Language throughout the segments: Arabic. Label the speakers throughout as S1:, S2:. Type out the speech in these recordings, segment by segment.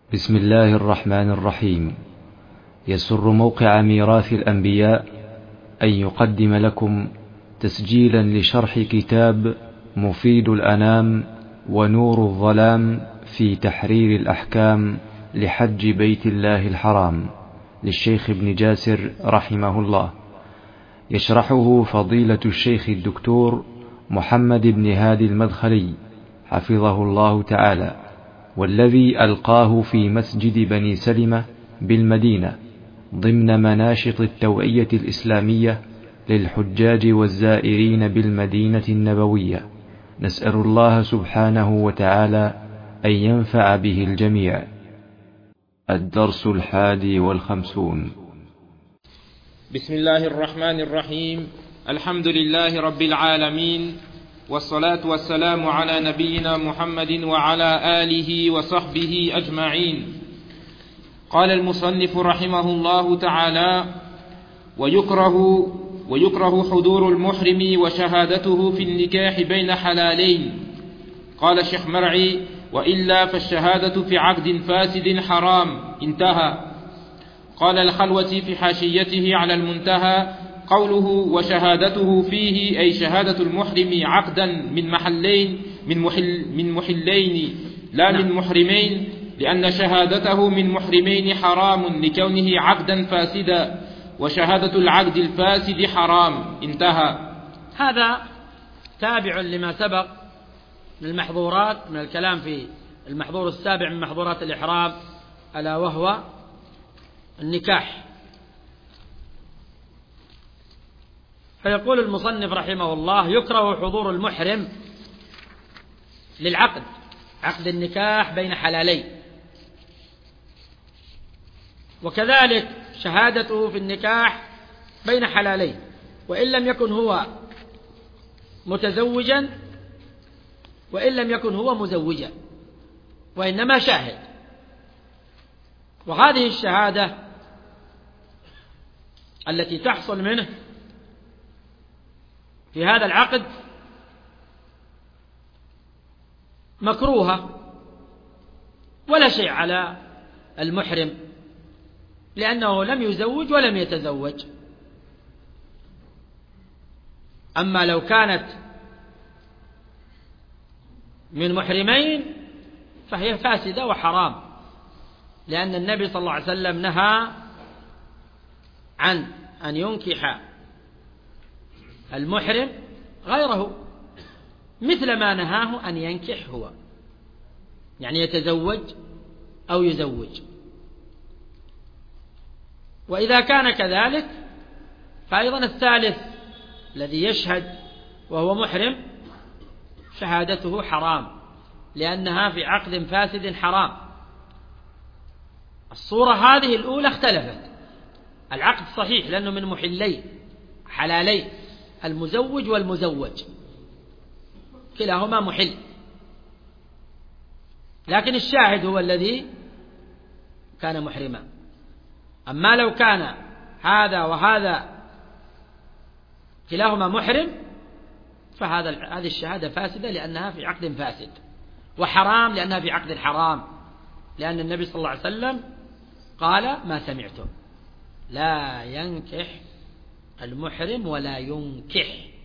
S1: بسم الله الرحمن الرحيم. يسر موقع ميراث الأنبياء أن يقدم لكم تسجيلا لشرح كتاب مفيد الأنام ونور الظلام في تحرير الأحكام لحج بيت الله الحرام للشيخ ابن جاسر رحمه الله، يشرحه فضيلة الشيخ الدكتور محمد بن هادي المدخلي حفظه الله تعالى، والذي ألقاه في مسجد بني سلمة بالمدينة ضمن مناشط التوعية الإسلامية للحجاج والزائرين بالمدينة النبوية. نسأل الله سبحانه وتعالى أن ينفع به الجميع. الدرس 51.
S2: بسم الله الرحمن الرحيم. الحمد لله رب العالمين، والصلاة والسلام على نبينا محمد وعلى آله وصحبه أجمعين. قال المصنف رحمه الله تعالى: ويكره حضور المحرم وشهادته في النكاح بين حلالين. قال الشيخ مرعي: وإلا فالشهادة في عقد فاسد حرام. انتهى. قال الخلوتي في حاشيته على المنتهى: قوله وشهادته فيه أي شهادة المحرم عقدا من محلين لا من محرمين، لأن شهادته من محرمين حرام لكونه عقدا فاسدا، وشهادة العقد الفاسد حرام. انتهى.
S3: هذا تابع لما سبق من المحظورات، من الكلام في المحظور السابع من محظورات الإحرام، ألا وهو النكاح. فيقول المصنف رحمه الله: يكره حضور المحرم للعقد، عقد النكاح بين حلالين، وكذلك شهادته في النكاح بين حلالين، وإن لم يكن هو متزوجا وإن لم يكن هو مزوجا، وإنما شاهد. وهذه الشهادة التي تحصل منه في هذا العقد مكروهة، ولا شيء على المحرم، لأنه لم يزوج ولم يتزوج. أما لو كانت من محرمين فهي فاسدة وحرام، لأن النبي صلى الله عليه وسلم نهى عن أن ينكح المحرم غيره، مثل ما نهاه أن ينكح هو، يعني يتزوج أو يزوج. وإذا كان كذلك فأيضا الثالث الذي يشهد وهو محرم شهادته حرام، لأنها في عقد فاسد حرام. الصورة هذه الأولى اختلفت، العقد صحيح لأنه من محلين حلالين، المزوج والمزوج كلاهما محل، لكن الشاهد هو الذي كان محرما. أما لو كان هذا وهذا كلاهما محرم هذه الشهادة فاسدة، لأنها في عقد فاسد، وحرام لأنها في عقد حرام، لأن النبي صلى الله عليه وسلم قال: ما سمعتم لا ينكح المحرم ولا ينكح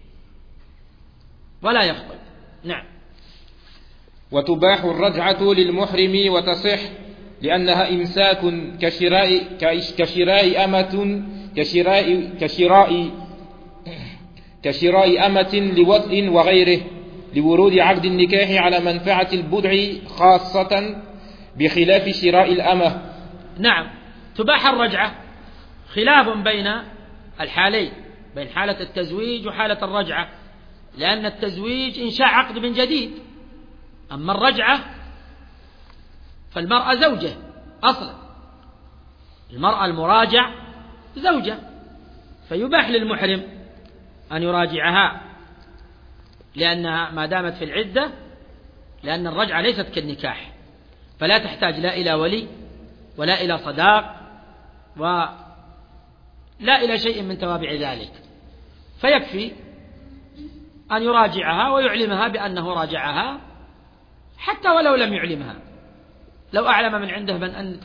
S3: ولا يخطب. نعم.
S2: وتباح الرجعة للمحرم وتصح، لأنها إمساك كشراء أمة لوطء وغيره، لورود عقد النكاح على منفعة البدع خاصة بخلاف شراء الأمة.
S3: نعم، تباح الرجعة، خلاف بين الحالين، بين حالة التزويج وحالة الرجعة، لأن التزويج إنشاء عقد من جديد، أما الرجعة فالمرأة زوجة أصلا، المرأة المراجع زوجة، فيباح للمحرم أن يراجعها، لأنها ما دامت في العدة، لأن الرجعة ليست كالنكاح، فلا تحتاج لا إلى ولي ولا إلى صداق ولا إلى شيء من توابع ذلك، فيكفي أن يراجعها ويعلمها بأنه راجعها، حتى ولو لم يعلمها، لو أعلم من عنده من أن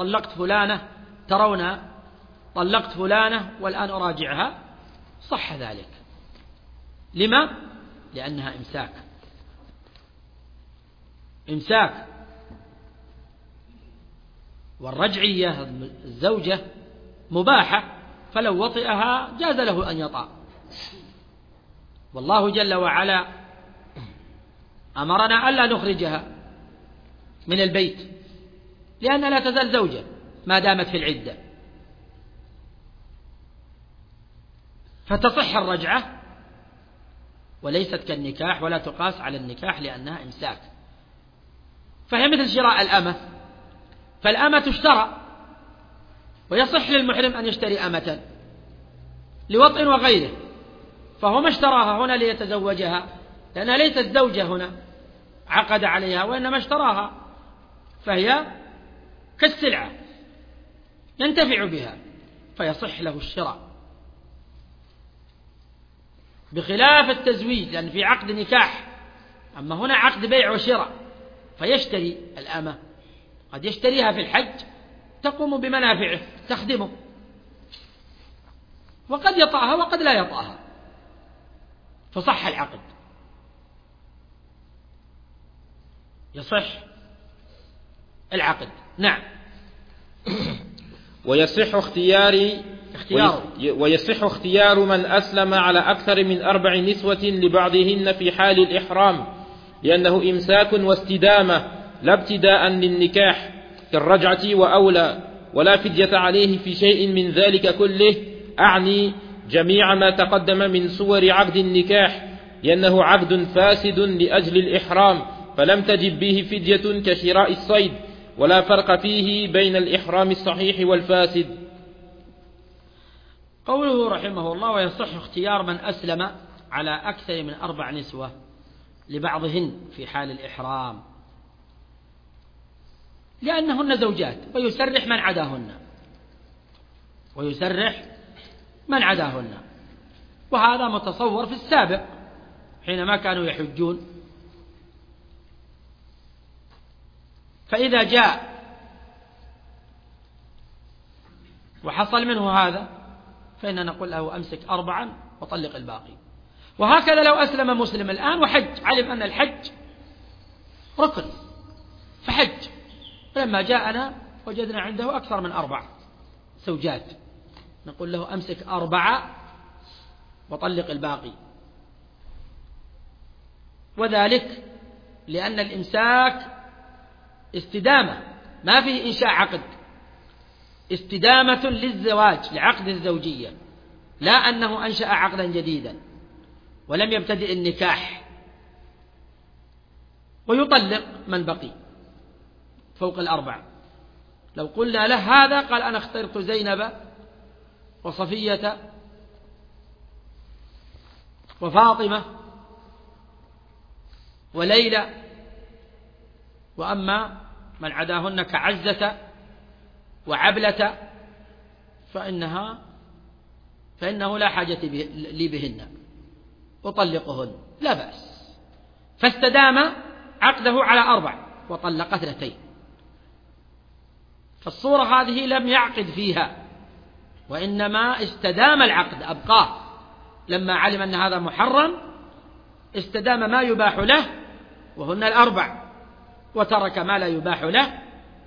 S3: ترون طلقت فلانة والآن أراجعها صح ذلك. لما؟ لأنها إمساك. والرجعية الزوجة مباحة، فلو وطئها جاز له أن يطأ. والله جل وعلا أمرنا ألا نخرجها من البيت لأنها لا تزال زوجة ما دامت في العدة، فتصح الرجعة وليست كالنكاح ولا تقاس على النكاح لأنها إمساك. فهي مثل شراء الأمة، فالأمة تشترى ويصح للمحرم أن يشتري أمة لوطء وغيره، فهو ما اشتراها هنا ليتزوجها لأنها ليست زوجة هنا عقد عليها، وإنما اشتراها، فهي كالسلعة ينتفع بها فيصح له الشراء، بخلاف التزويج لأن في عقد نكاح، أما هنا عقد بيع وشراء فيشتري الأمة، قد يشتريها في الحج تقوم بمنافعه تخدمه، وقد يطأها وقد لا يطأها، فصح العقد، يصح العقد. نعم.
S2: ويصح اختيار من أسلم على أكثر من 4 نسوة لبعضهن في حال الإحرام، لأنه إمساك واستدامة لا ابتداء للنكاح كالرجعة وأولى، ولا فدية عليه في شيء من ذلك كله، أعني جميع ما تقدم من صور عقد النكاح، لأنه عقد فاسد لأجل الإحرام، فلم تجب به فدية كشراء الصيد، ولا فرق فيه بين الإحرام الصحيح والفاسد.
S3: قوله رحمه الله: ويصح اختيار من أسلم على أكثر من 4 نسوة لبعضهن في حال الإحرام، لأنهن زوجات ويسرح من عداهن، وهذا متصور في السابق حينما كانوا يحجون، فإذا جاء وحصل منه هذا فإننا نقول له أمسك 4 وطلق الباقي. وهكذا لو أسلم مسلم الآن وحج، علم أن الحج ركن فحج، فلما جاءنا وجدنا عنده أكثر من 4 زوجات، نقول له أمسك 4 وطلق الباقي. وذلك لأن الإمساك استدامة، ما فيه إنشاء عقد، استدامة للزواج لعقد الزوجية، لا أنه أنشأ عقدا جديدا ولم يبتدئ النكاح. ويطلق من بقي فوق 4. لو قلنا له هذا قال: أنا اخترت زينب وصفية وفاطمة وليلى، وأما من عداهن كعزة وعبلة فإنه لا حاجة لي بهن، أطلقهن لا بأس. فاستدام عقده على 4 وطلق 2. فالصورة هذه لم يعقد فيها، وإنما استدام العقد، أبقاه لما علم أن هذا محرم، استدام ما يباح له وهن 4، وترك ما لا يباح له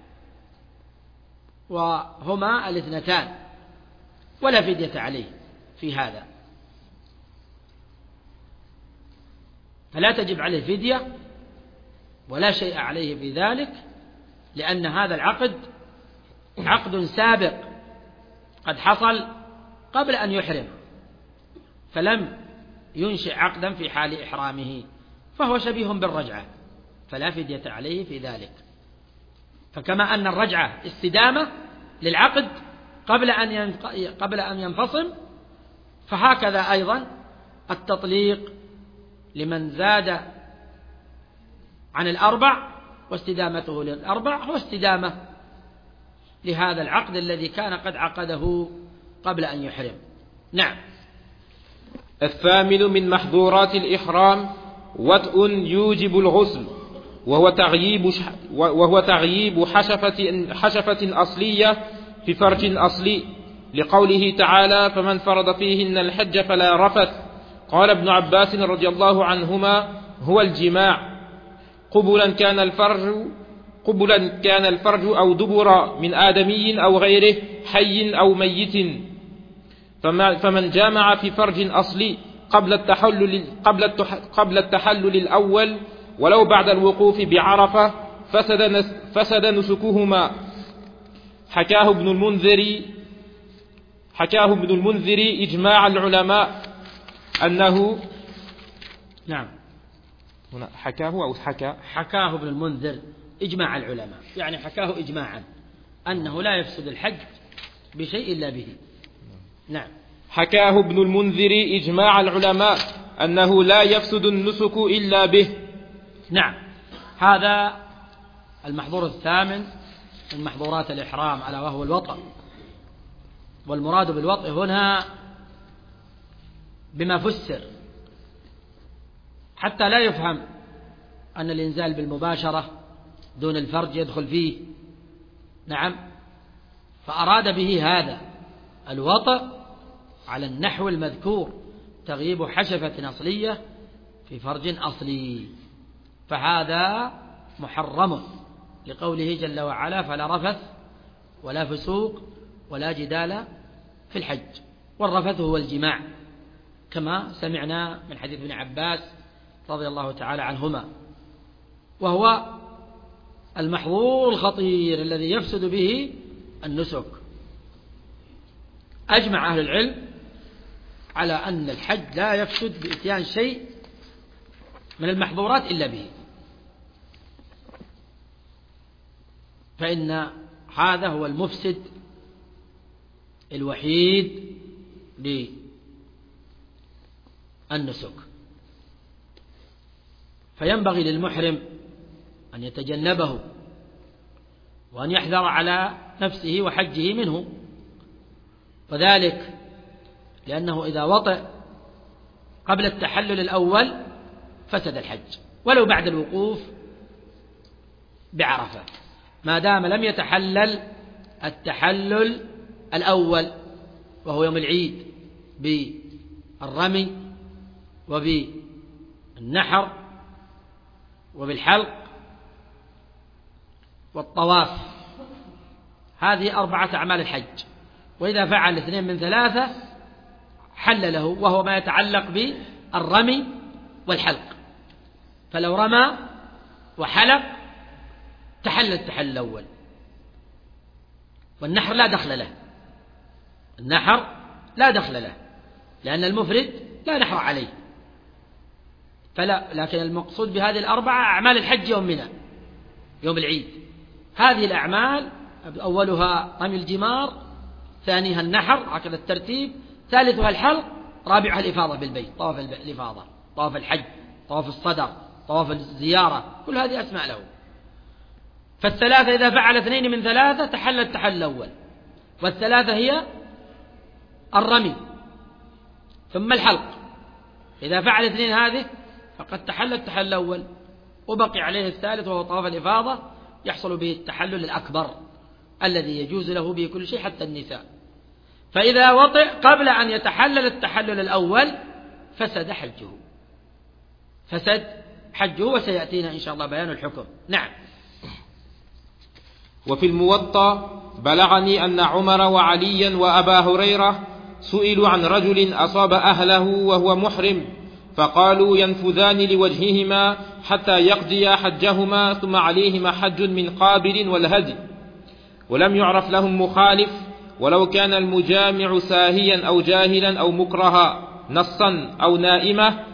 S3: وهما 2، ولا فدية عليه في هذا، فلا تجب عليه فدية ولا شيء عليه في ذلك، لأن هذا العقد عقد سابق قد حصل قبل أن يحرم، فلم ينشئ عقدا في حال إحرامه، فهو شبيه بالرجعة، فلا فدية عليه في ذلك. فكما أن الرجعة استدامة للعقد قبل أن ينفصل، فهكذا أيضا التطليق لمن زاد عن 4 واستدامته لل4 هو استدامة لهذا العقد الذي كان قد عقده قبل أن يحرم. نعم.
S2: الثامن من محظورات الإحرام وطء يوجب الغسل، وهو تغييب حشفة أصلية في فرج أصلي، لقوله تعالى: فمن فرض فيهن الحج فلا رفث. قال ابن عباس رضي الله عنهما: هو الجماع، قبلا كان الفرج أو دبر، من آدمي أو غيره، حي أو ميت. فمن جامع في فرج أصلي قبل التحلل الأول ولو بعد الوقوف بعرفة فسد نسكهما. حكاه ابن المنذر إجماع العلماء أنه
S3: نعم
S2: هنا حكاه أو
S3: حكاه ابن المنذر إجماع العلماء، يعني حكاه إجماعا أنه لا يفسد الحج بشيء إلا به. نعم.
S2: حكاه ابن المنذر إجماع العلماء أنه لا يفسد النسك إلا به.
S3: نعم. هذا المحظور الثامن من محظورات الإحرام، ألا وهو الوطأ. والمراد بالوطأ هنا بما فسر، حتى لا يفهم أن الإنزال بالمباشرة دون الفرج يدخل فيه. نعم. فأراد به هذا الوطأ على النحو المذكور، تغييب حشفة أصلية في فرج أصلي، فهذا محرم لقوله جل وعلا: فلا رفث ولا فسوق ولا جدال في الحج. والرفث هو الجماع، كما سمعنا من حديث ابن عباس رضي الله تعالى عنهما، وهو المحظور الخطير الذي يفسد به النسك. أجمع أهل العلم على أن الحج لا يفسد بإتيان شيء من المحظورات إلا به، فإن هذا هو المفسد الوحيد للنسك. فينبغي للمحرم أن يتجنبه وأن يحذر على نفسه وحجه منه، وذلك لأنه إذا وطئ قبل التحلل الأول فسد الحج ولو بعد الوقوف بعرفة، ما دام لم يتحلل التحلل الأول وهو يوم العيد بالرمي وبالنحر وبالحلق والطواف. هذه 4 أعمال الحج، وإذا فعل 2 من 3 حل له، وهو ما يتعلق بالرمي والحلق. فلو رمى وحلق تحل التحلل الأول، والنحر لا دخل له، النحر لا دخل له لأن المفرد لا نحر عليه. لكن المقصود بهذه 4 أعمال الحج يوم منى، يوم العيد. هذه الأعمال أولها رمي الجمار، ثانيها النحر، هكذا الترتيب، ثالثها الحلق، رابعها الإفاضة بالبيت، طواف الإفاضة، طواف الحج، طواف الصدر، طواف الزيارة، كل هذه أسماء له. فالثلاثة إذا فعل 2 من 3 تحل التحلل الأول، والثلاثة هي الرمي ثم الحلق. إذا فعل 2 هذه فقد تحل التحلل الأول، وبقي عليه الثالث وهو طواف الإفاضة، يحصل به التحلل الأكبر الذي يجوز له به كل شيء حتى النساء. فإذا وطئ قبل أن يتحلل التحلل الأول فسد حجه، وسيأتينا إن شاء الله بيان الحكم. نعم.
S2: وفي الموطأ بلغني أن عمر وعليا وأبا هريرة سئلوا عن رجل أصاب أهله وهو محرم، فقالوا ينفذان لوجههما حتى يقضي حجهما، ثم عليهما حج من قابل والهدي، ولم يعرف لهم مخالف، ولو كان المجامع ساهيا أو جاهلا أو مكرها نصا أو نائمة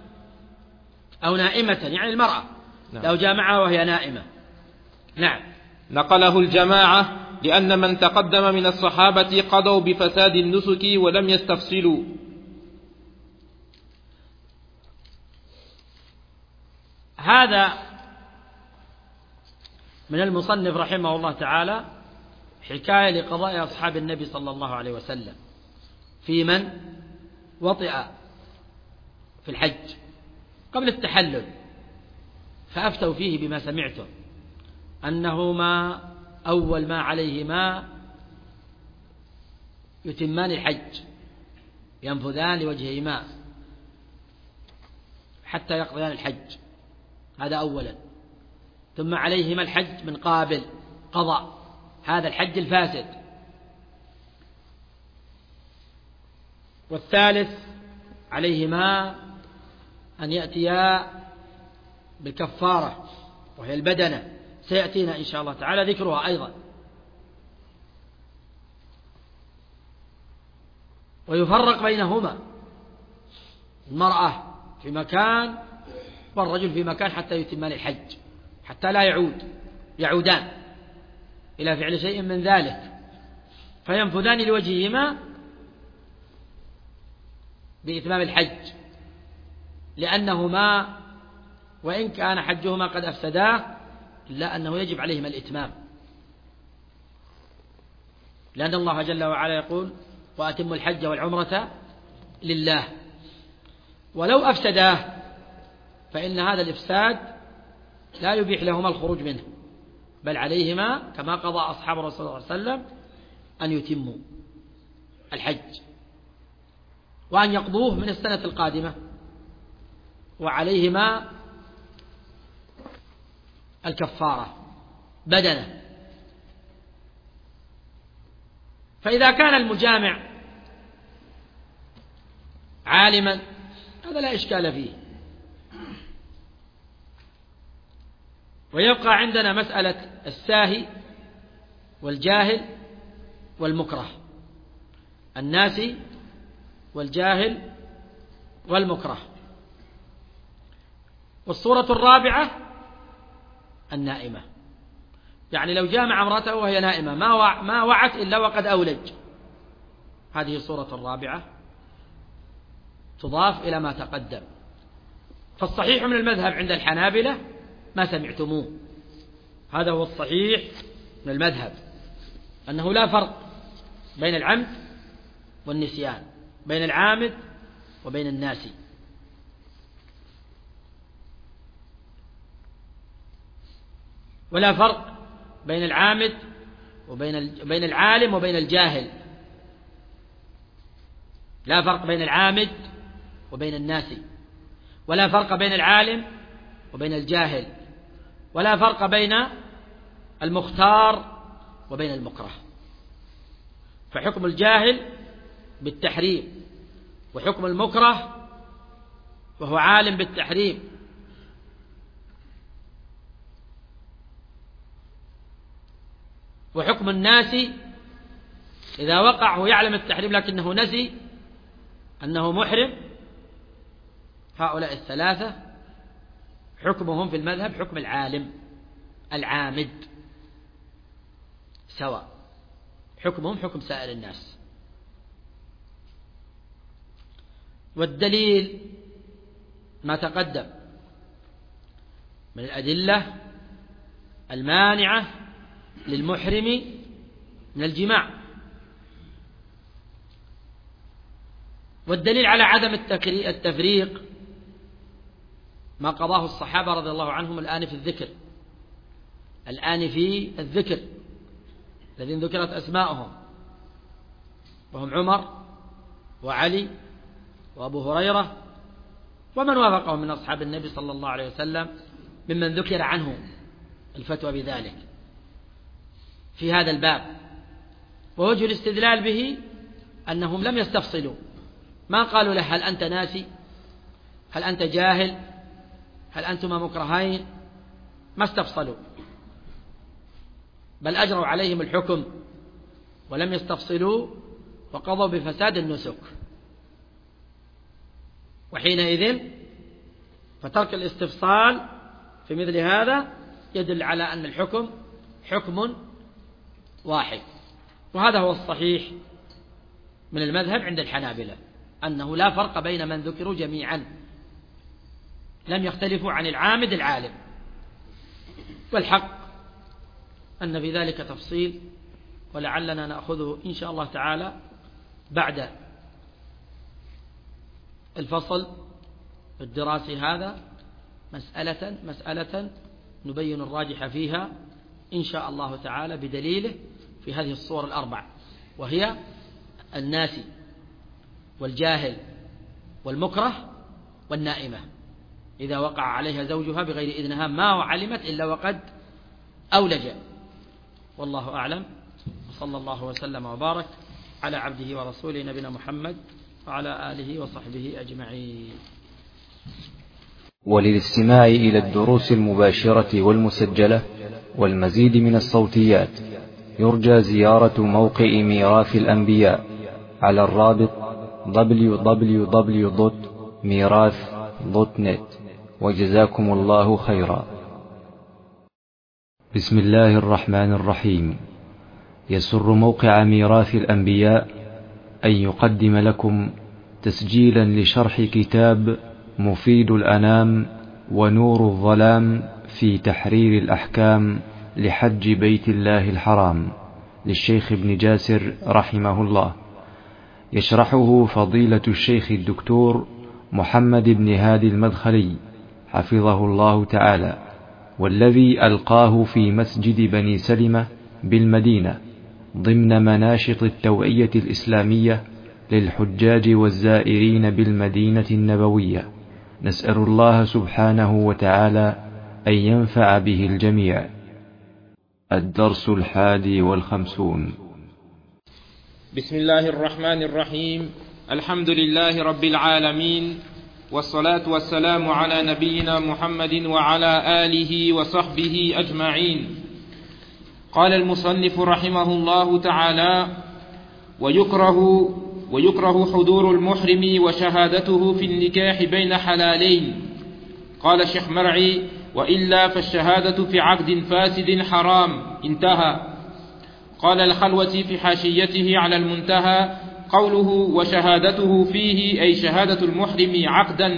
S3: يعني المرأة لو جامعها وهي نائمة. نعم.
S2: نقله الجماعة لأن من تقدم من الصحابة قضوا بفساد النسك ولم يستفصلوا.
S3: هذا من المصنف رحمه الله تعالى حكاية لقضاء أصحاب النبي صلى الله عليه وسلم في من وطئ في الحج قبل التحلل، فأفتوا فيه بما سمعته أنهما أول ما عليهما يتمان الحج، ينفذان لوجههما حتى يقضيان الحج، هذا أولا. ثم عليهما الحج من قابل قضاء هذا الحج الفاسد. والثالث عليهما أن يأتيا بالكفارة وهي البدنة، سيأتينا إن شاء الله تعالى ذكرها أيضا. ويفرق بينهما، المرأة في مكان والرجل في مكان حتى يتمان الحج، حتى لا يعودان إلى فعل شيء من ذلك، فينفذان لوجههما بإتمام الحج، لأنهما وإن كان حجهما قد أفسداه إلا أنه يجب عليهما الإتمام، لأن الله جل وعلا يقول: وأتموا الحج والعمرة لله. ولو أفسداه فإن هذا الإفساد لا يبيح لهما الخروج منه، بل عليهما كما قضى أصحاب الرسول صلى الله عليه وسلم أن يتموا الحج وأن يقضوه من السنة القادمة، وعليهما الكفارة بدنة. فإذا كان المجامع عالما هذا لا إشكال فيه. ويبقى عندنا مسألة الساهي والجاهل والمكره، الناسي والجاهل والمكره. والصورة الرابعة النائمة، يعني لو جامع امرأته وهي نائمة ما وعت إلا وقد أولج، هذه الصورة الرابعة تضاف إلى ما تقدم. فالصحيح من المذهب عند الحنابلة ما سمعتموه، هذا هو الصحيح من المذهب، أنه لا فرق بين العمد والنسيان، بين العامد وبين الناسي. ولا فرق بين العامد وبين العالم وبين الجاهل، لا فرق بين العامد وبين الناسي، ولا فرق بين العالم وبين الجاهل، ولا فرق بين المختار وبين المكره. فحكم الجاهل بالتحريم، وحكم المكره وهو عالم بالتحريم. وحكم الناسي إذا وقع هو يعلم التحريم لكنه نسي أنه محرم. هؤلاء الثلاثة حكمهم في المذهب حكم العالم العامد سواء، حكمهم حكم سائر الناس. والدليل ما تقدم من الأدلة المانعة للمحرم من الجماع. والدليل على عدم التفريق ما قضاه الصحابة رضي الله عنهم الآن في الذكر الذين ذكرت أسماءهم، وهم عمر وعلي وأبو هريرة ومن وافقهم من أصحاب النبي صلى الله عليه وسلم ممن ذكر عنه الفتوى بذلك في هذا الباب. ووجه الاستدلال به أنهم لم يستفصلوا، ما قالوا له هل أنت ناسي، هل أنت جاهل، هل أنتما مكرهين، ما استفصلوا، بل أجروا عليهم الحكم ولم يستفصلوا وقضوا بفساد النسك. وحينئذ فترك الاستفصال في مثل هذا يدل على أن الحكم حكم واحد. وهذا هو الصحيح من المذهب عند الحنابلة، أنه لا فرق بين من ذكروا جميعا، لم يختلفوا عن العامد العالم. والحق أن في ذلك تفصيل، ولعلنا نأخذه إن شاء الله تعالى بعد الفصل الدراسي هذا مسألة نبين الراجح فيها إن شاء الله تعالى بدليله في هذه الصور الأربع، وهي الناسي والجاهل والمكره والنائمة إذا وقع عليها زوجها بغير إذنها ما علمت إلا وقد أولج. والله أعلم، وصلى الله وسلم وبارك على عبده ورسوله نبينا محمد وعلى آله وصحبه أجمعين.
S1: وللاستماع إلى الدروس المباشرة والمسجلة والمزيد من الصوتيات يرجى زيارة موقع ميراث الأنبياء على الرابط www.mirath.net. وجزاكم الله خيرا. بسم الله الرحمن الرحيم. يسر موقع ميراث الأنبياء أن يقدم لكم تسجيلا لشرح كتاب مفيد الأنام ونور الظلام في تحرير الأحكام لحج بيت الله الحرام للشيخ ابن جاسر رحمه الله، يشرحه فضيلة الشيخ الدكتور محمد بن هادي المدخلي حفظه الله تعالى، والذي ألقاه في مسجد بني سلمة بالمدينة ضمن مناشط التوعية الإسلامية للحجاج والزائرين بالمدينة النبوية. نسأل الله سبحانه وتعالى أن ينفع به الجميع. الدرس 51.
S2: بسم الله الرحمن الرحيم. الحمد لله رب العالمين، والصلاة والسلام على نبينا محمد وعلى آله وصحبه أجمعين. قال المصنف رحمه الله تعالى: ويكره حضور المحرم وشهادته في النكاح بين حلالين. قال الشيخ مرعي: وإلا فالشهادة في عقد فاسد حرام. انتهى. قال الخلوة في حاشيته على المنتهى: قوله وشهادته فيه أي شهادة المحرم عقدا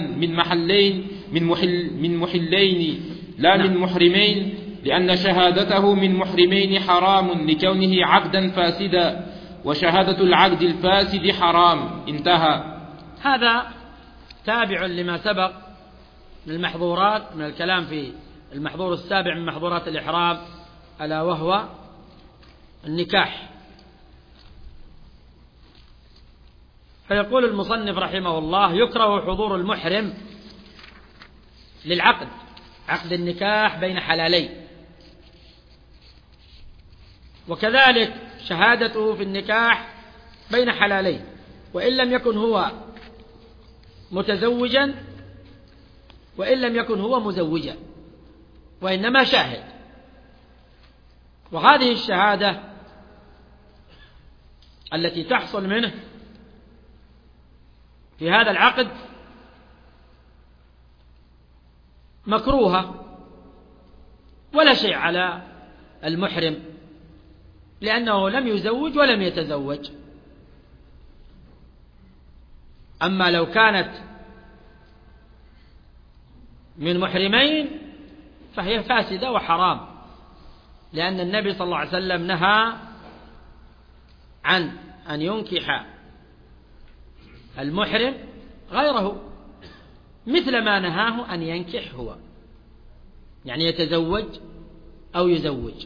S2: من محلين لا من محرمين، لأن شهادته من محرمين حرام لكونه عقدا فاسدا، وشهادة العقد الفاسد حرام. انتهى.
S3: هذا تابع لما سبق من المحظورات، من الكلام في المحظور السابع من محظورات الإحرام، ألا وهو النكاح. فيقول المصنف رحمه الله: يكره حضور المحرم للعقد، عقد النكاح بين حلالين، وكذلك شهادته في النكاح بين حلالين، وإن لم يكن هو متزوجا وإن لم يكن هو مزوجا، وإنما شاهد. وهذه الشهادة التي تحصل منه في هذا العقد مكروهة، ولا شيء على المحرم، لأنه لم يزوج ولم يتزوج. أما لو كانت من محرمين فهي فاسدة وحرام، لأن النبي صلى الله عليه وسلم نهى عن أن ينكح المحرم غيره، مثل ما نهاه أن ينكح هو، يعني يتزوج أو يزوج.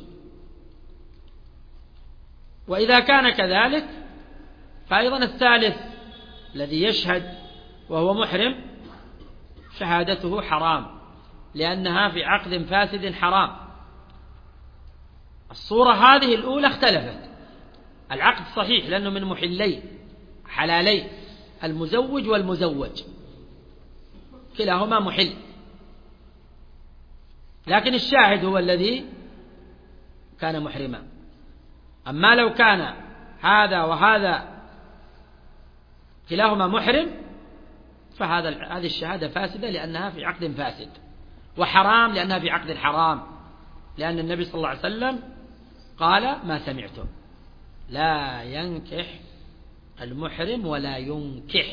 S3: وإذا كان كذلك فأيضا الثالث الذي يشهد وهو محرم شهادته حرام، لأنها في عقد فاسد حرام. الصورة هذه الأولى اختلفت، العقد صحيح لأنه من محلين حلالين، المزوج والمزوج كلاهما محل، لكن الشاهد هو الذي كان محرما. أما لو كان هذا وهذا كلاهما محرم هذه الشهادة فاسدة، لأنها في عقد فاسد، وحرام لأنها في عقد حرام، لأن النبي صلى الله عليه وسلم قال: ما سمعتم لا ينكح المحرم ولا ينكح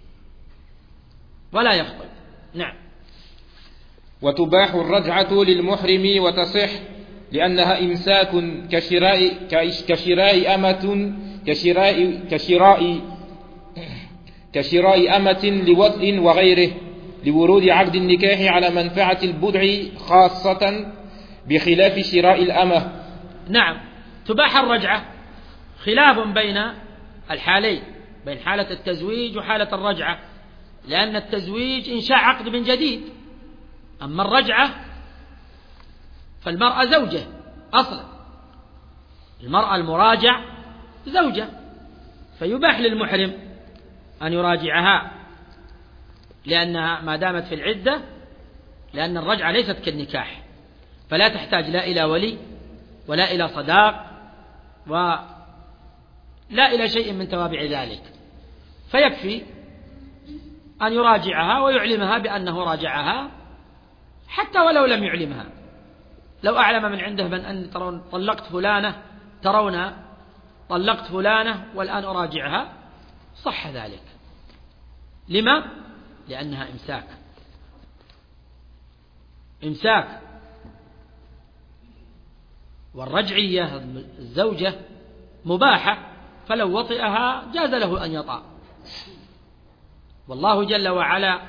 S3: ولا يخطب. نعم.
S2: وتباح الرجعة للمحرم وتصح، لأنها إمساك كشراء أمة لوطء وغيره، لورود عقد النكاح على منفعة البدع خاصة بخلاف شراء الأمة.
S3: نعم، تباح الرجعة، خلاف بين الحالين، بين حالة التزويج وحالة الرجعة، لأن التزويج إنشاء عقد من جديد، أما الرجعة فالمرأة زوجة أصلا، المرأة المراجع زوجة، فيباح للمحرم أن يراجعها لأنها ما دامت في العدة، لأن الرجعة ليست كالنكاح، فلا تحتاج لا إلى ولي ولا إلى صداق ولا إلى شيء من توابع ذلك، فيكفي أن يراجعها ويعلمها بأنه راجعها، حتى ولو لم يعلمها، لو أعلم من عنده من أن ترون طلقت فلانة والآن أراجعها، صح ذلك. لما؟ لأنها إمساك، والرجعية الزوجة مباحة، فلو وطئها جاز له أن يطأ، والله جل وعلا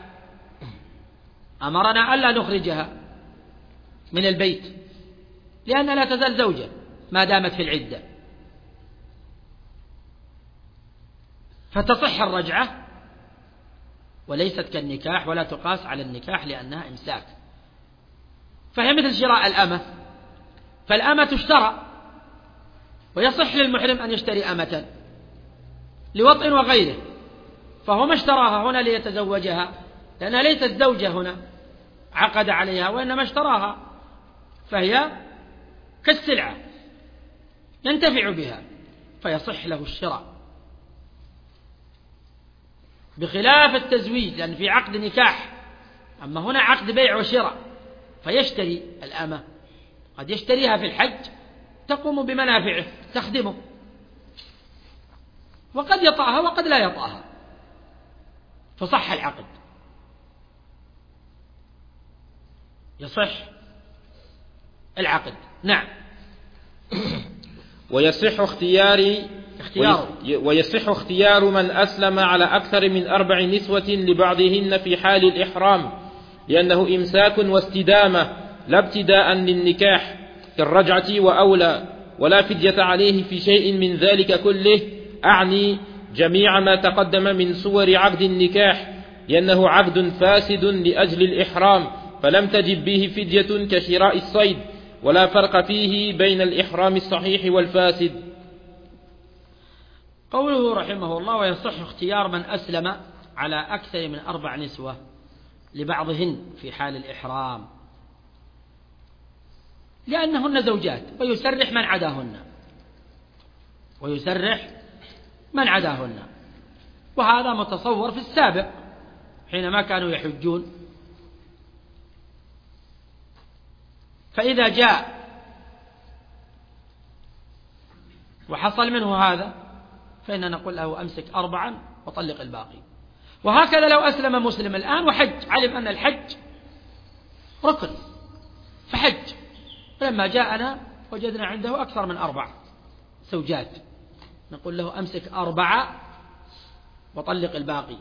S3: أمرنا ألا نخرجها من البيت، لأن لا تزال زوجة ما دامت في العدة، فتصح الرجعة وليست كالنكاح ولا تقاس على النكاح لأنها إمساك. فهي مثل شراء الأمة، فالأمة تشترى، ويصح للمحرم أن يشتري أمة لوطء وغيره، فهو ما اشتراها هنا ليتزوجها، لأنها ليست زوجة هنا عقد عليها، وإنما اشتراها، فهي كالسلعة ينتفع بها، فيصح له الشراء، بخلاف التزويج، لأن في عقد نكاح، أما هنا عقد بيع وشراء، فيشتري الأمة، قد يشتريها في الحج تقوم بمنافعه تخدمه، وقد يطأها وقد لا يطأها، فصح العقد، يصح العقد. نعم.
S2: ويصح اختيار من أسلم على أكثر من 4 نسوة لبعضهن في حال الإحرام، لأنه إمساك واستدامة لا ابتداء للنكاح كالرجعة وأولى، ولا فدية عليه في شيء من ذلك كله، أعني جميع ما تقدم من صور عقد النكاح، لأنه عقد فاسد لأجل الإحرام، فلم تجب به فدية كشراء الصيد، ولا فرق فيه بين الإحرام الصحيح والفاسد.
S3: قوله رحمه الله: ويصح اختيار من أسلم على أكثر من 4 نسوة لبعضهن في حال الإحرام، لأنهن زوجات، ويسرح من عداهن، وهذا متصور في السابق حينما كانوا يحجون، فإذا جاء وحصل منه هذا فإننا نقول له أمسك 4 وطلق الباقي. وهكذا لو أسلم مسلم الآن وحج، علم أن الحج ركن فحج، فلما جاءنا وجدنا عنده أكثر من 4 زوجات، نقول له أمسك 4 وطلق الباقي،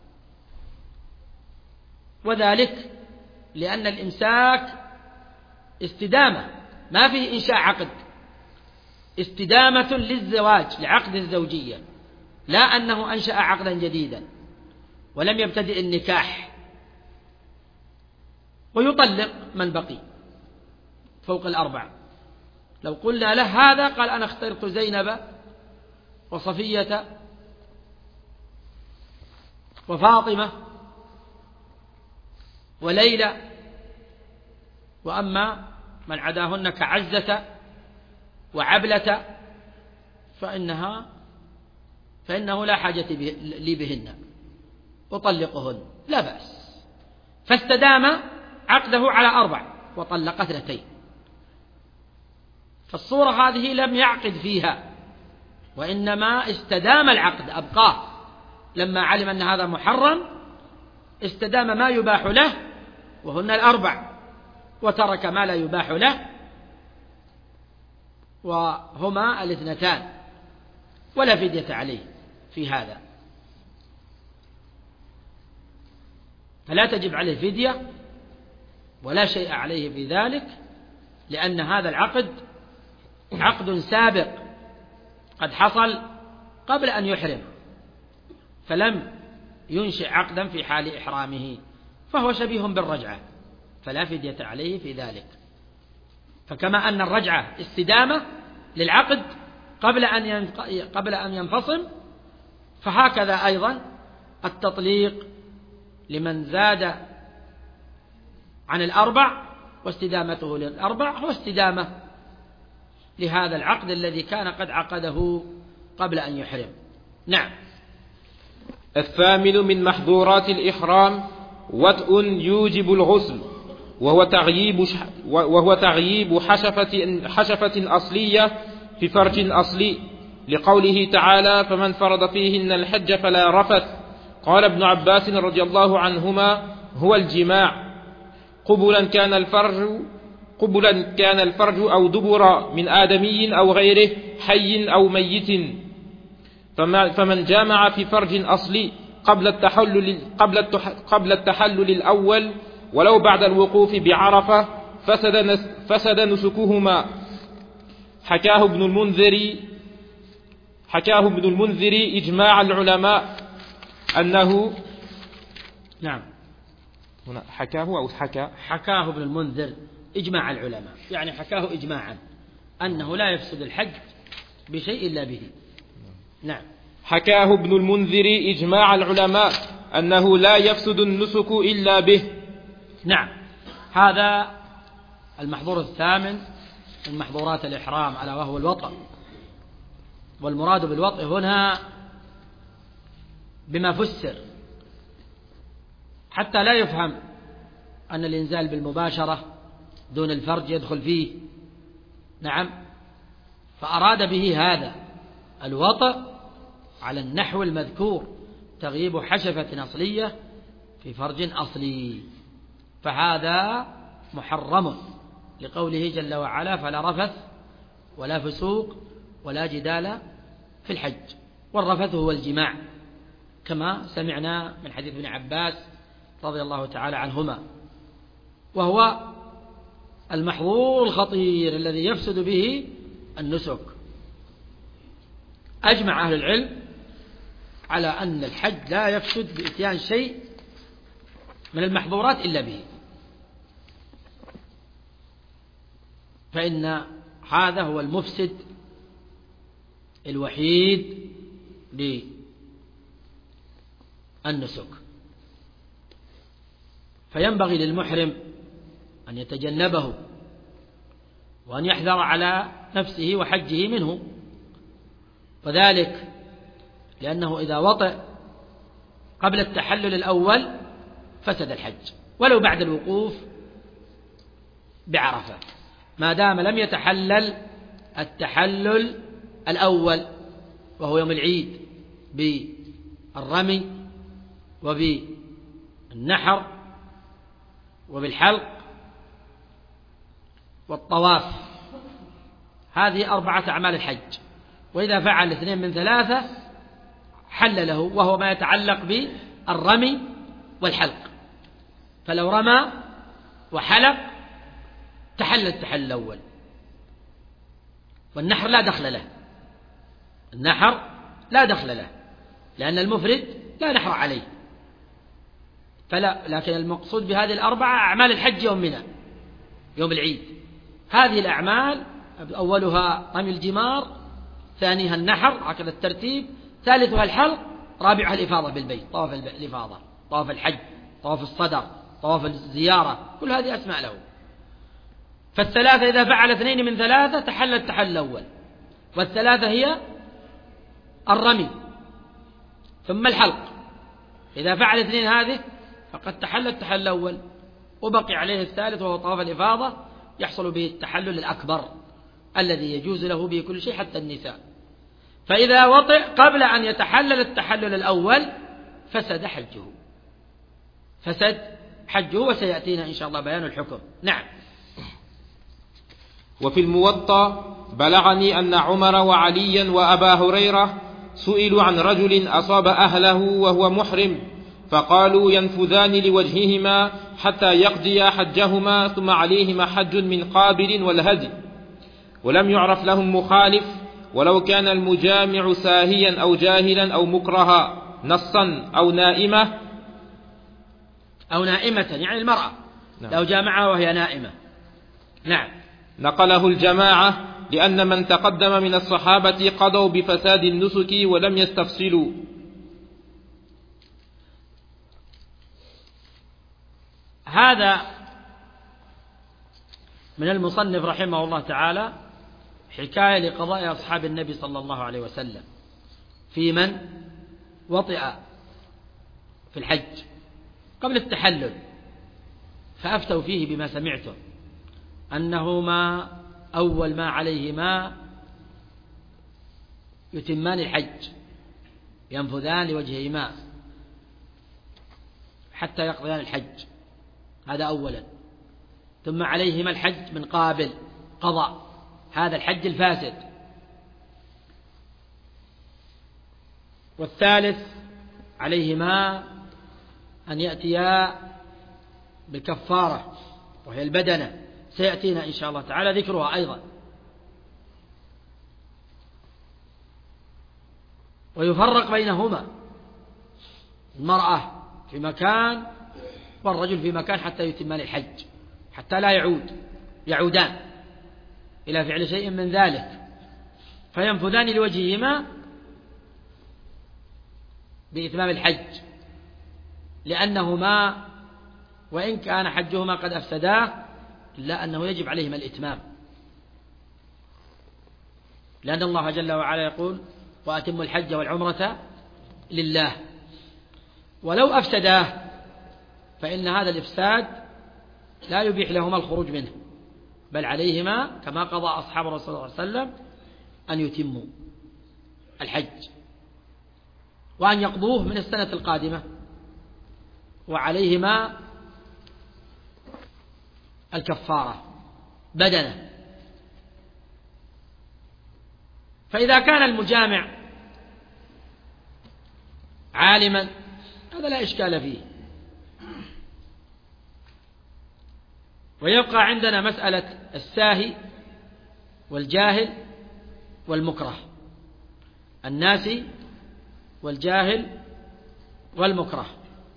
S3: وذلك لأن الإمساك استدامة، ما فيه إنشاء عقد، استدامة للزواج لعقد الزوجية، لا أنه أنشأ عقدا جديدا ولم يبتدئ النكاح، ويطلق من بقي فوق 4. لو قلنا له هذا قال: أنا اخترت زينب وصفية وفاطمة وليلى، وأما من عداهن كعزة وعبلة فإنه لا حاجة لي بهن، أطلقهن لا بأس. فاستدام عقده على 4 وطلق 2. فالصورة هذه لم يعقد فيها، وإنما استدام العقد، أبقاه، لما علم أن هذا محرم استدام ما يباح له وهن 4، وترك ما لا يباح له وهما 2، ولا فدية عليه في هذا. فلا تجب عليه فدية ولا شيء عليه في ذلك، لأن هذا العقد عقد سابق قد حصل قبل أن يحرم، فلم ينشئ عقدا في حال إحرامه، فهو شبيه بالرجعة، فلا فدية عليه في ذلك. فكما أن الرجعة استدامة للعقد قبل أن ينفصل، فهكذا أيضا التطليق لمن زاد عن الأربع واستدامته للأربع هو استدامة لهذا العقد الذي كان قد عقده قبل أن يحرم. نعم.
S2: الثامن من محظورات الإحرام وطء يوجب الغسل، وهو تغييب حشفة أصلية في فرج أصلي، لقوله تعالى: فمن فرض فيهن الحج فلا رفث. قال ابن عباس رضي الله عنهما: هو الجماع، قبلا كان الفرج أو دبر، من آدمي أو غيره، حي أو ميت. فمن جامع في فرج أصلي قبل التحلل الأول ولو بعد الوقوف بعرفة فسد نسكهما. حكاه ابن المنذر إجماع العلماء أنه
S3: نعم
S2: هنا حكاه أو
S3: حكاه ابن المنذر إجماع العلماء، يعني حكاه إجماعا أنه لا يفسد الحج بشيء إلا به. نعم.
S2: حكاه ابن المنذر إجماع العلماء أنه لا يفسد النسك إلا به.
S3: نعم. هذا المحظور الثامن من محظورات الإحرام، ألا وهو الوطء. والمراد بالوطء هنا بما فسر، حتى لا يفهم أن الإنزال بالمباشرة دون الفرج يدخل فيه. نعم. فأراد به هذا الوطء على النحو المذكور، تغييب حشفة أصلية في فرج أصلي، فهذا محرم لقوله جل وعلا: فلا رفث ولا فسوق ولا جدال في الحج. والرفث هو الجماع، كما سمعنا من حديث ابن عباس رضي الله تعالى عنهما، وهو المحظور الخطير الذي يفسد به النسك. أجمع أهل العلم على أن الحج لا يفسد بإتيان شيء من المحظورات إلا به، فإن هذا هو المفسد الوحيد للنسك. فينبغي للمحرم أن يتجنبه وأن يحذر على نفسه وحجه منه، وذلك لأنه إذا وطئ قبل التحلل الأول فسد الحج ولو بعد الوقوف بعرفة، ما دام لم يتحلل التحلل الأول وهو يوم العيد بالرمي وبالنحر وبالحلق والطواف. هذه 4 أعمال الحج، وإذا فعل 2 من 3 حل له، وهو ما يتعلق بالرمي والحلق. فلو رمى وحلق تحل التحلل الأول، والنحر لا دخل له، النحر لا دخل له لأن المفرد لا نحر عليه. لكن المقصود بهذه 4 أعمال الحج يوم منى، يوم العيد. هذه الأعمال أولها رمي الجمار، ثانيها النحر، هكذا الترتيب، ثالثها الحلق، رابعها الإفاضة بالبيت، طواف الإفاضة، طواف الحج، طواف الصدر، طواف الزيارة، كل هذه أسماء له. فالثلاثة إذا فعل 2 من 3 تحل التحلل الأول، والثلاثة هي الرمي ثم الحلق. إذا فعل 2 هذه فقد تحل التحلل الأول، وبقي عليه الثالث وهو طواف الإفاضة، يحصل به التحلل الأكبر الذي يجوز له به كل شيء حتى النساء. فإذا وطئ قبل أن يتحلل التحلل الأول فسد حجه، وسيأتينا إن شاء الله بيان الحكم. نعم.
S2: وفي الموطأ: بلغني أن عمر وعليا وأبا هريرة سئلوا عن رجل أصاب أهله وهو محرم فقالوا ينفذان لوجههما حتى يقضيا حجهما ثم عليهما حج من قابل والهدي، ولم يعرف لهم مخالف ولو كان المجامع ساهيا أو جاهلا أو مكرها نصا أو نائمة
S3: يعني المرأة لو جامعها وهي نائمة. نعم.
S2: نقله الجماعة لأن من تقدم من الصحابة قضوا بفساد النسك ولم يستفصلوا.
S3: هذا من المصنف رحمه الله تعالى حكاية لقضاء أصحاب النبي صلى الله عليه وسلم في من وطئ في الحج قبل التحلل، فأفتوا فيه بما سمعتم أنهما أول ما عليهما يتمان الحج، ينفذان لوجههما حتى يقضيان الحج، هذا أولا. ثم عليهما الحج من قابل، قضاء هذا الحج الفاسد. والثالث عليهما أن يأتيا بالكفارة وهي البدنة، سيأتينا إن شاء الله تعالى ذكرها أيضا. ويفرق بينهما، المرأة في مكان والرجل في مكان حتى يتمان الحج، حتى لا يعودان إلى فعل شيء من ذلك، فينفذان لوجههما بإتمام الحج، لأنهما وإن كان حجهما قد أفسداه إلا أنه يجب عليهما الإتمام، لأن الله جل وعلا يقول وأتموا الحج والعمرة لله. ولو أفسداه فإن هذا الإفساد لا يبيح لهما الخروج منه، بل عليهما كما قضى أصحاب الرسول صلى الله عليه وسلم أن يتموا الحج وأن يقضوه من السنة القادمة، وعليهما الكفارة بدنة. فإذا كان المجامع عالما هذا لا إشكال فيه. ويبقى عندنا مسألة الساهي والجاهل والمكره، الناسي والجاهل والمكره.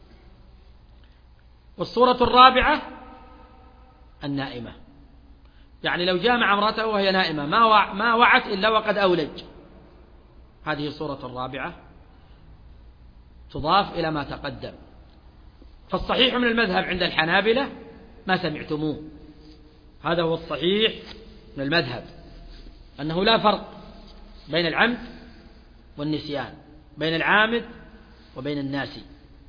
S3: والصورة الرابعة النائمة، يعني لو جامع امرأته وهي نائمة ما وعت إلا وقد أولج، هذه الصورة الرابعة تضاف إلى ما تقدم. فالصحيح من المذهب عند الحنابلة ما سمعتموه، هذا هو الصحيح من المذهب، أنه لا فرق بين العمد والنسيان، بين العامد وبين الناسي.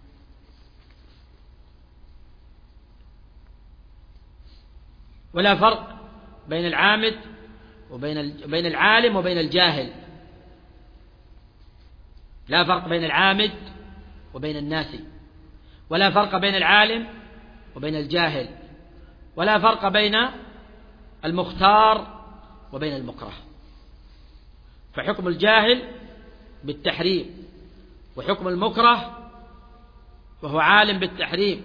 S3: ولا فرق بين العامد وبين العالم وبين الجاهل، لا فرق بين العامد وبين الناسي، ولا فرق بين العالم وبين الجاهل، ولا فرق بين المختار وبين المكره. فحكم الجاهل بالتحريم، وحكم المكره وهو عالم بالتحريم.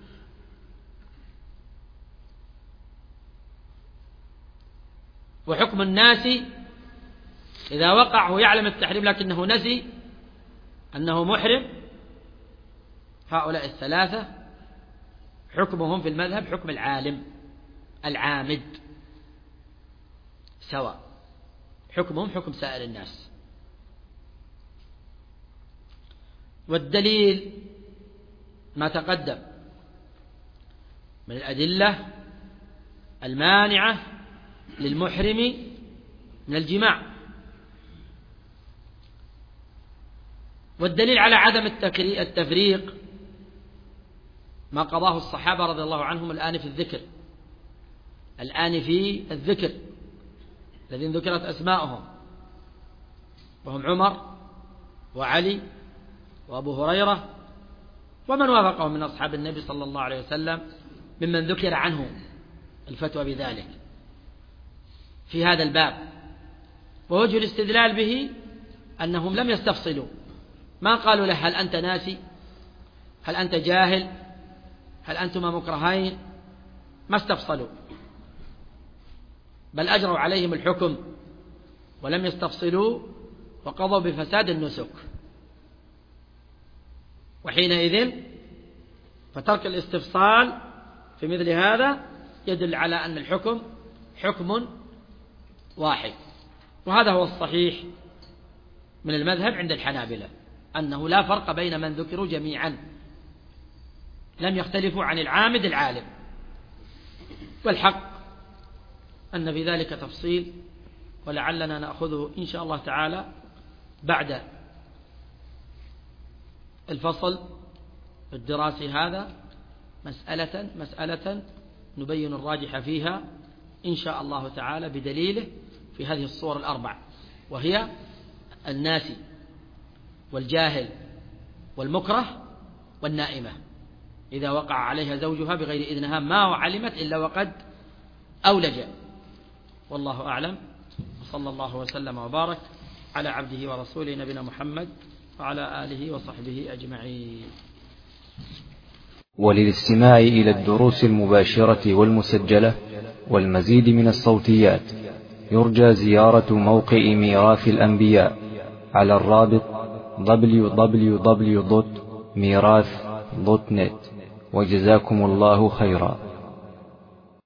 S3: وحكم الناسي إذا وقع هو يعلم التحريم لكنه نسي أنه محرم. هؤلاء الثلاثة حكمهم في المذهب حكم العالم العامد سواء، حكمهم حكم سائر الناس. والدليل ما تقدم من الأدلة المانعة للمحرم من الجماع. والدليل على عدم التفريق ما قضاه الصحابة رضي الله عنهم الآن في الذكر الذين ذكرت أسماؤهم، وهم عمر وعلي وأبو هريرة ومن وافقهم من أصحاب النبي صلى الله عليه وسلم ممن ذكر عنه الفتوى بذلك في هذا الباب. ووجه الاستدلال به أنهم لم يستفصلوا، ما قالوا له هل أنت ناسي، هل أنت جاهل؟ هل أنتما مكرهين؟ ما استفصلوا، بل أجروا عليهم الحكم ولم يستفصلوا وقضوا بفساد النسك. وحينئذ فترك الاستفصال في مثل هذا يدل على أن الحكم حكم واحد. وهذا هو الصحيح من المذهب عند الحنابلة، أنه لا فرق بين من ذكروا جميعا، لم يختلفوا عن العامد العالم. والحق أن في ذلك تفصيل، ولعلنا نأخذه إن شاء الله تعالى بعد الفصل الدراسي هذا مسألة نبين الراجح فيها إن شاء الله تعالى بدليله في هذه الصور الأربع، وهي الناسي والجاهل والمكره والنائمة إذا وقع عليها زوجها بغير إذنها ما علمت إلا وقد أولج. والله أعلم، وصلى الله وسلم وبارك على عبده ورسوله نبينا محمد وعلى آله وصحبه أجمعين.
S1: وللاستماع إلى الدروس المباشرة والمسجلة والمزيد من الصوتيات يرجى زيارة موقع ميراث الأنبياء على الرابط www.mirath.net. وجزاكم الله خيرا.